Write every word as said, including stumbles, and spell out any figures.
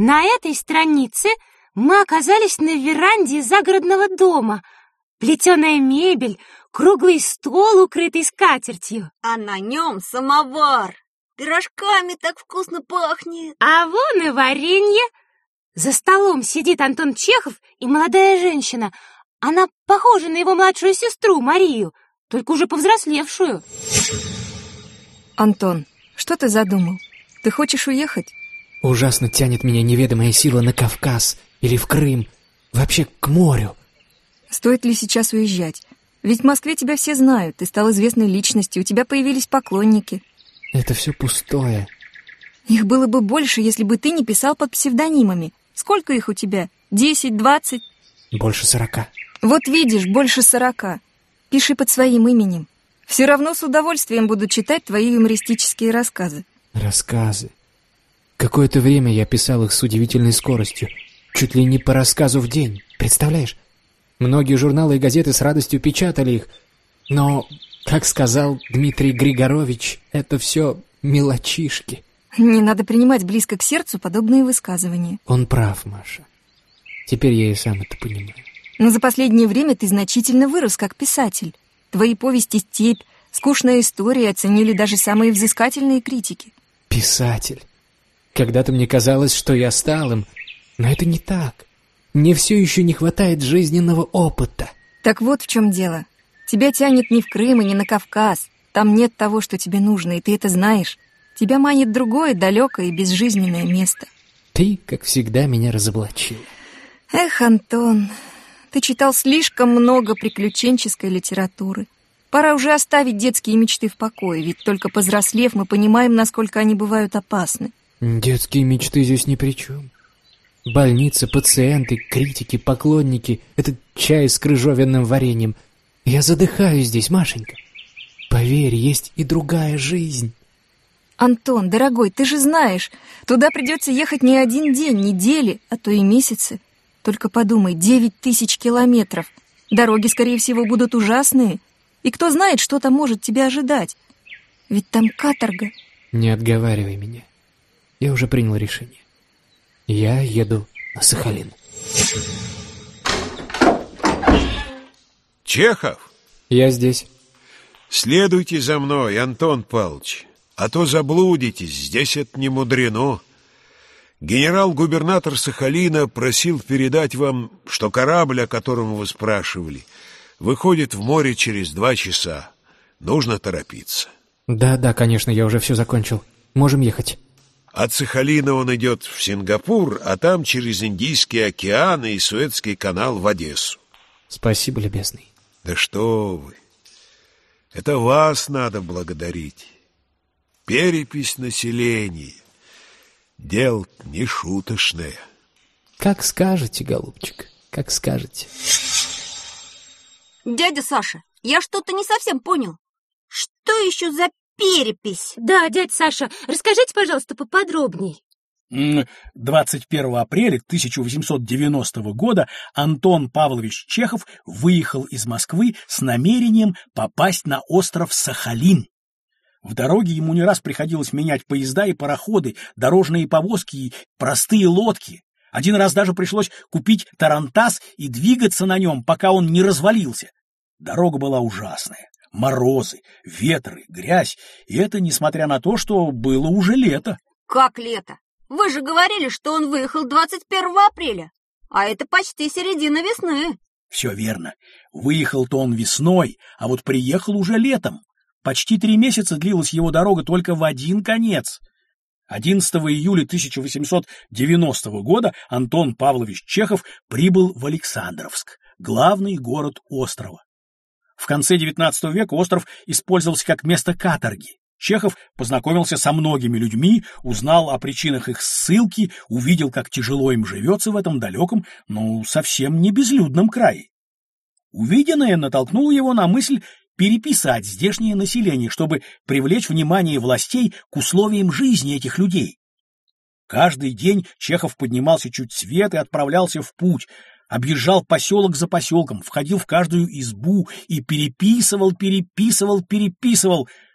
На этой странице мы оказались на веранде загородного дома. Плетеная мебель, круглый стол, укрытый скатертью. А на нем самовар. Пирожками так вкусно пахнет. А вон и варенье. За столом сидит Антон Чехов и молодая женщина. Она похожа на его младшую сестру Марию, только уже повзрослевшую. Антон, что ты задумал? Ты хочешь уехать? Ужасно тянет меня неведомая сила на Кавказ или в Крым, вообще к морю. Стоит ли сейчас уезжать? Ведь в Москве тебя все знают, ты стал известной личностью, у тебя появились поклонники. Это все пустое. Их было бы больше, если бы ты не писал под псевдонимами. Сколько их у тебя? Десять, двадцать? Больше сорока. Вот видишь, больше сорока. Пиши под своим именем. Все равно с удовольствием буду читать твои юмористические рассказы. Рассказы. Какое-то время я писал их с удивительной скоростью. Чуть ли не по рассказу в день. Представляешь? Многие журналы и газеты с радостью печатали их. Но, как сказал Дмитрий Григорович, это все мелочишки. Не надо принимать близко к сердцу подобные высказывания. Он прав, Маша. Теперь я и сам это понимаю. Но за последнее время ты значительно вырос как писатель. Твои повести «Степь», «Скучная история» оценили даже самые взыскательные критики. Писатель. Когда-то мне казалось, что я стал им, но это не так. Мне все еще не хватает жизненного опыта. Так вот в чем дело. Тебя тянет не в Крым и не на Кавказ. Там нет того, что тебе нужно, и ты это знаешь. Тебя манит другое, далекое и безжизненное место. Ты, как всегда, меня разоблачила. Эх, Антон, ты читал слишком много приключенческой литературы. Пора уже оставить детские мечты в покое, ведь только повзрослев, мы понимаем, насколько они бывают опасны. Детские мечты здесь ни при чем. Больница, пациенты, критики, поклонники, этот чай с крыжовенным вареньем. Я задыхаюсь здесь, Машенька. Поверь, есть и другая жизнь. Антон, дорогой, ты же знаешь, туда придется ехать не один день, недели, а то и месяцы. Только подумай, девять тысяч километров. Дороги, скорее всего, будут ужасные. И кто знает, что там может тебя ожидать. Ведь там каторга. Не отговаривай меня. Я уже принял решение. Я еду на Сахалин. Чехов? Я здесь. Следуйте за мной, Антон Павлович. А то заблудитесь, здесь это не мудрено. Генерал-губернатор Сахалина просил передать вам, что корабль, о котором вы спрашивали, выходит в море через два часа. Нужно торопиться. Да, да, конечно, я уже все закончил. Можем ехать. От Сахалина он идет в Сингапур, а там через Индийский океан и Суэцкий канал в Одессу. Спасибо, любезный. Да что вы! Это вас надо благодарить. Перепись населения. Дело не шуточное. Как скажете, голубчик, как скажете. Дядя Саша, я что-то не совсем понял. Что еще за перепись? Да, дядя Саша, расскажите, пожалуйста, поподробней. двадцать первого апреля тысяча восемьсот девяностого года Антон Павлович Чехов выехал из Москвы с намерением попасть на остров Сахалин. В дороге ему не раз приходилось менять поезда и пароходы, дорожные повозки и простые лодки. Один раз даже пришлось купить тарантас и двигаться на нем, пока он не развалился. Дорога была ужасная. Морозы, ветры, грязь. И это несмотря на то, что было уже лето. Как лето? Вы же говорили, что он выехал двадцать первого апреля. А это почти середина весны. Все верно. Выехал-то он весной, а вот приехал уже летом. Почти три месяца длилась его дорога только в один конец. одиннадцатого июля тысяча восемьсот девяностого года Антон Павлович Чехов прибыл в Александровск, главный город острова. В конце девятнадцатого века остров использовался как место каторги. Чехов познакомился со многими людьми, узнал о причинах их ссылки, увидел, как тяжело им живется в этом далеком, но совсем не безлюдном крае. Увиденное натолкнуло его на мысль переписать здешнее население, чтобы привлечь внимание властей к условиям жизни этих людей. Каждый день Чехов поднимался чуть свет и отправлялся в путь, объезжал поселок за поселком, входил в каждую избу и переписывал, переписывал, переписывал.